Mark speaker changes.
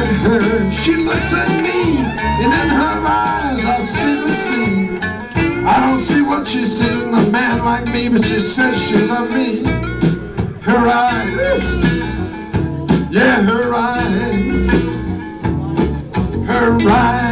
Speaker 1: at her, she looks at me, and in her eyes I see the sea. I don't see what she sees in a man like me, but she says she loves me. Her eyes, yeah, her eyes, her eyes.